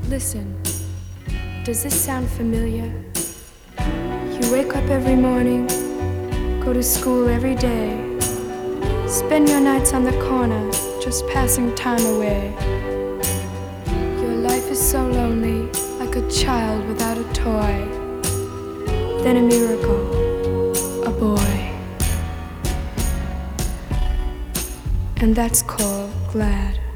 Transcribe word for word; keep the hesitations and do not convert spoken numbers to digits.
Listen, does this sound familiar? You wake up every morning, go to school every day, spend your nights on the corner, just passing time away. Your life is so lonely, like a child without a toy. Then a miracle, a boy. And that's called glad.